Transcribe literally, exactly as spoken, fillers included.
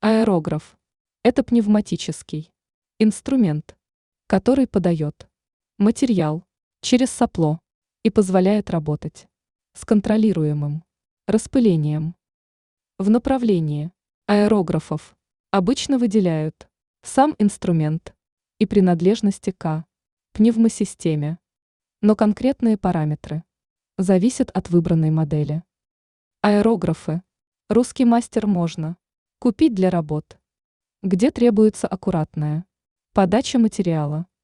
Аэрограф– это пневматический инструмент, который подает материал через сопло и позволяет работать с контролируемым распылением. В направлении аэрографов обычно выделяют сам инструмент и принадлежности к пневмосистеме, но конкретные параметры зависят от выбранной модели. Аэрографы «Русский мастер» можно купить для работ, где требуется аккуратная подача материала